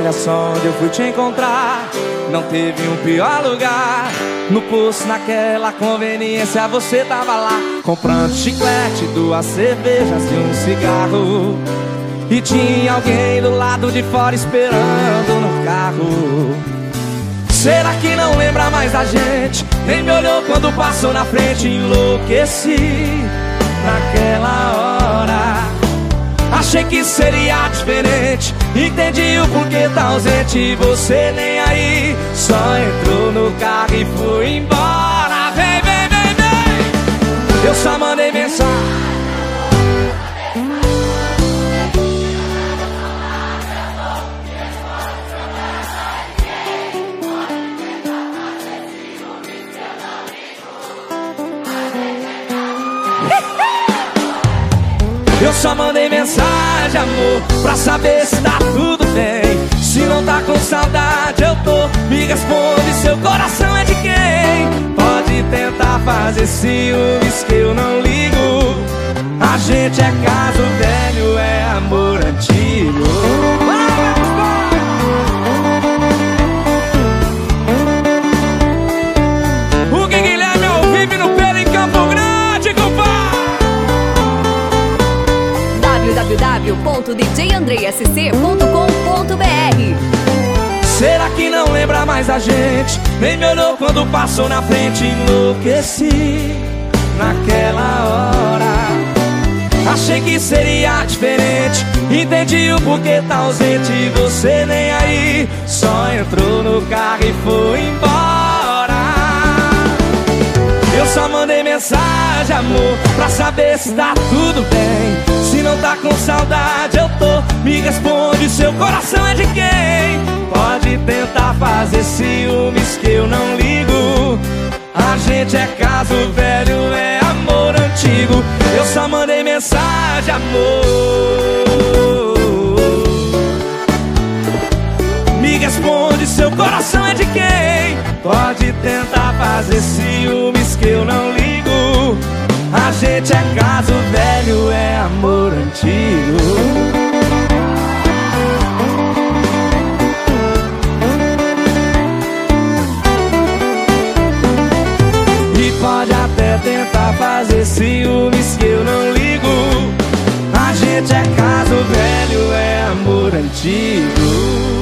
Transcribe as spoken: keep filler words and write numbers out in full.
Olha só onde eu fui te encontrar, não teve um pior lugar. No posto, naquela conveniência, você tava lá, comprando chiclete, duas cervejas e um cigarro. E tinha alguém do lado de fora esperando no carro. Será que não lembra mais da gente? Nem me olhou quando passou na frente. Enlouqueci naquela hora. Achei que seria diferente, entendi o porquê tá ausente. E você nem aí, só entrou no carro e foi embora. Vem, vem, vem, vem. Eu só mandei mensagem. Eu só mandei mensagem, amor, pra saber se tá tudo bem. Se não tá com saudade, eu tô. Me responde, seu coração é de quem? Pode tentar fazer ciúmes que eu não ligo. A gente é caso velho, é amor antigo. O Gui Guilherme ao vivo no pelo em Campo Grande, compadre. w w w ponto d j andrei s c ponto com ponto b r. Será que não lembra mais da gente? Nem me olhou quando passou na frente. Enlouqueci naquela hora. Achei que seria diferente, entendi o porquê tá ausente. E você nem aí, só entrou no carro e foi embora. Eu só mandei mensagem, amor, pra saber se tá tudo bem. Se não tá com saudade, eu tô. Me responde, seu coração é de quem? Pode tentar fazer ciúmes que eu não ligo. A gente é caso velho, é amor antigo. Eu só mandei mensagem, amor. Me responde, seu coração é de quem? Pode tentar fazer ciúmes que eu não ligo. A gente é caso velho, é amor antigo. E pode até tentar fazer ciúmes que eu não ligo. A gente é caso velho, é amor antigo.